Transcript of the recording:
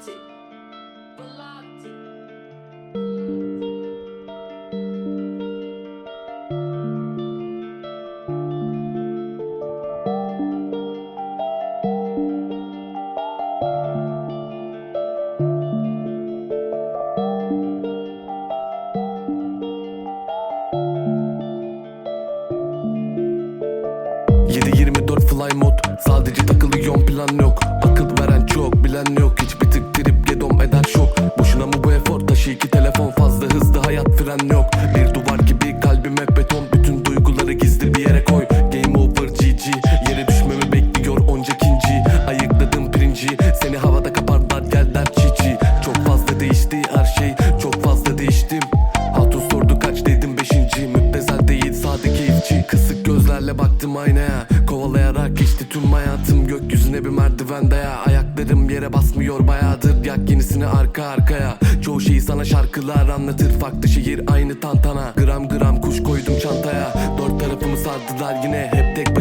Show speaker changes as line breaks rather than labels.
Velocity. Velocity.
7/24 fly mod. Sadece takılıyorum, plan yok. Akıl veren çok, bilen yok. Hiçbir tık trip yedom eder şok. Boşuna mı bu efor? Taşı iki telefon, fazla hızlı hayat, fren yok. Bir duvar gibi kalbim hep beton. Bütün duyguları gizli bir yere koy. Game over GG. Yere düşmemi bekliyor onca kinci. Ayıkladım pirinci. Seni havada kaparlar, gel der çiçi. Çok fazla değişti her şey, çok fazla değiştim. Hatun sordu kaç, dedim 5. Müptezel değil, sade keyifçi. Kısık gözlerle baktım aynaya. Kovalayarak geçti tüm hayatım. Gökyüzüne bir merdivende ya. Ayaklarım yere basmıyor bayağıdır. Yak yenisini arka arkaya. Çoğu şeyi sana şarkılar anlatır. Farklı şehir aynı tantana. Gram gram kuş koydum çantaya. Dört tarafımı sardılar yine. Hep tek